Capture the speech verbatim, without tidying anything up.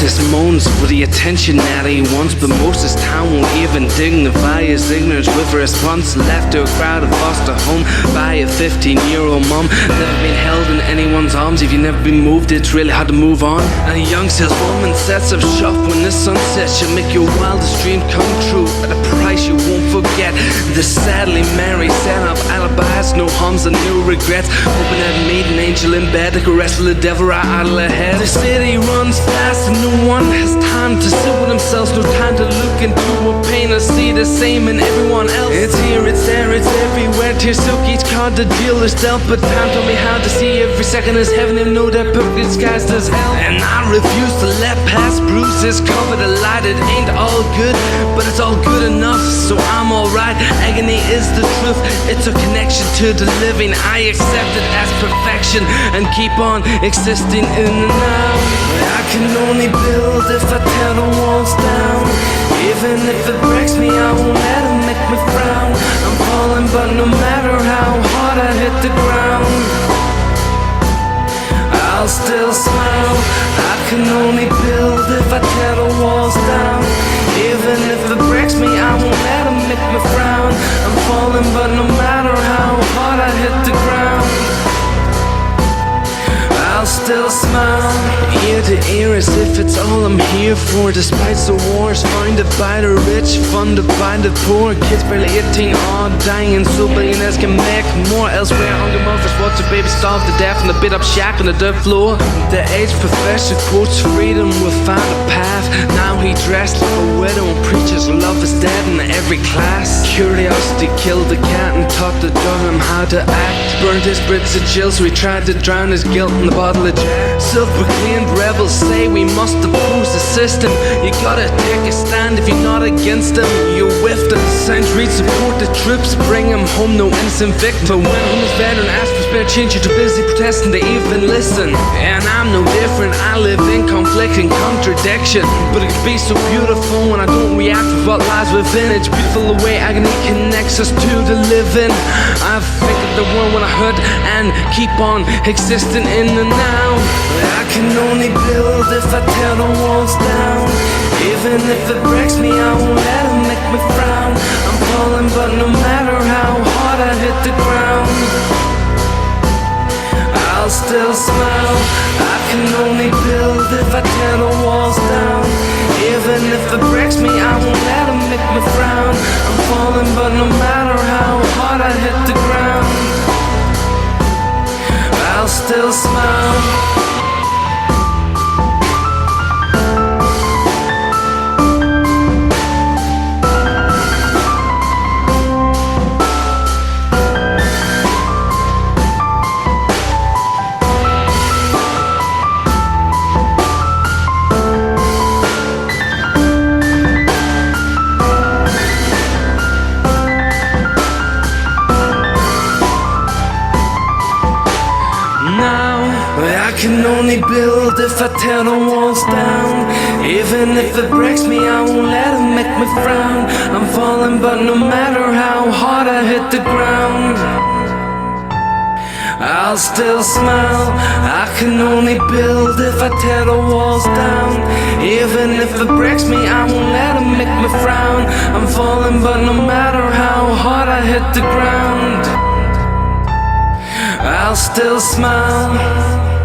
this moans for the attention that he wants, but most of his town won't even dignify his ignorance with a response. Left to a crowd of foster home by a fifteen year old mom. Never been held in anyone's arms. If you've never been moved, it's really hard to move on. And a young saleswoman sets up shop when the sun sets. She'll make your wildest dream come true at a price you won't forget. The sadly married set up alibis, no harms and no regrets, hoping that meet an angel in bed that could wrestle the devil right out of her head. The city runs fast and no one has time to sit with themselves, no time to look into a pain or see the same in everyone else. It's here, it's there, it's everywhere. Tears soak each card the dealer's dealt, but time told me how to see every second as heaven and know that perfect disguised as hell. And I refuse to let past bruises cover the light. It ain't all good, but it's all good enough, so I'm alright. Agony is the truth, it's a connection to the living. I accept it as perfection and keep on existing in the now. I can only build if I tear the walls down. Even if it breaks me, I won't let it make me frown. I'm falling, but no matter how hard I hit the ground, I'll still smile. I can only build if I tear the walls down. Even if it breaks me, I won't let it make me frown. I'm falling, but no matter how hard I hit the ground, I'll still smile. Ear to ear as if it's all I'm here for. Despite the wars funded by the rich, funded by the poor, kids barely eighteen are dying, so billionaires can make more elsewhere. Hunger mothers watch a baby starve to death in a bit up shack on the dirt floor. The aged professor quotes freedom will find a path. Now he dressed like a widow and preaches love is dead in every class. Curiosity killed the cat and taught the dog him how to act. Burned his bridge to jail, so he tried to drown his guilt in the bottle of Jack. Self-proclaimed rebels say we must oppose the system. You gotta take a stand if you're not against them. You're with them. Signs read support the troops, bring them home, no innocent victim. But when a homeless veteran asks for spare change, you're too busy protesting to even listen. And I'm no different, I live in conflict and contradiction. But it could be so beautiful when I don't react to what lies within. It's beautiful the way agony connects us to the living. I've figured the world when I hurt and keep on existing in the now. I can only build if I tear the walls down. Even if it breaks me, I won't let it make me frown. I'm falling, but no matter how hard I hit the ground, I'll still smile. I can only build if I tear the walls down. Even if it breaks me, I won't let it make me frown. I'm falling, but no matter how hard I hit the ground, I'll still smile. I can only build if I tear the walls down. Even if it breaks me, I won't let it make me frown. I'm falling, but no matter how hard I hit the ground, I'll still smile. I can only build if I tear the walls down. Even if it breaks me, I won't let it make me frown. I'm falling, but no matter how hard I hit the ground, I'll still smile.